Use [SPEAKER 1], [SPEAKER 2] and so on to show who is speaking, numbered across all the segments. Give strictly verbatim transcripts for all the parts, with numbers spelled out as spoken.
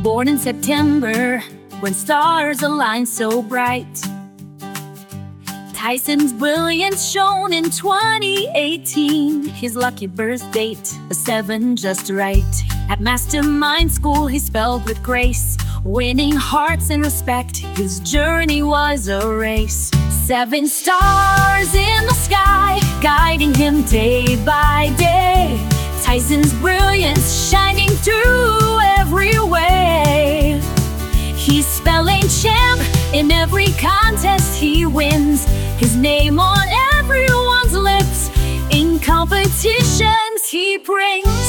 [SPEAKER 1] Born in September, when stars align so bright, Tyson's brilliance shone in twenty eighteen. His lucky birth date, a seven just right. At Mastermind School he spelled with grace, winning hearts and respect. His journey was a race. Seven stars in the sky, guiding him day by day. Tyson's brilliance shining through every way. He's spelling champ in every contest he wins. His name on everyone's lips in competitions he brings.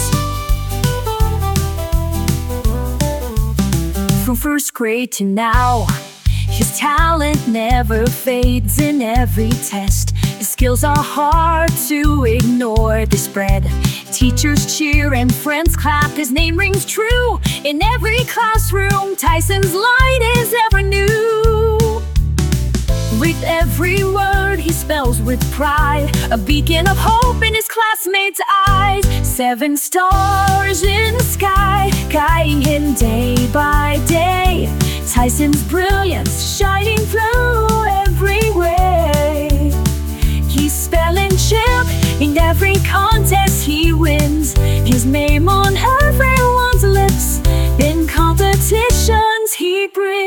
[SPEAKER 1] From first grade to now, his talent never fades in every test. His skills are hard to ignore, they spread. Teachers cheer and friends clap, his name rings true in every classroom. Tyson's light is ever new. With every word he spells with pride, a beacon of hope in his classmates' eyes. Seven stars in the sky, guiding him day by day. Tyson's brilliance shining through every way. He's spelling champ in every contest he wins. His name on everyone's lips in competitions he brings.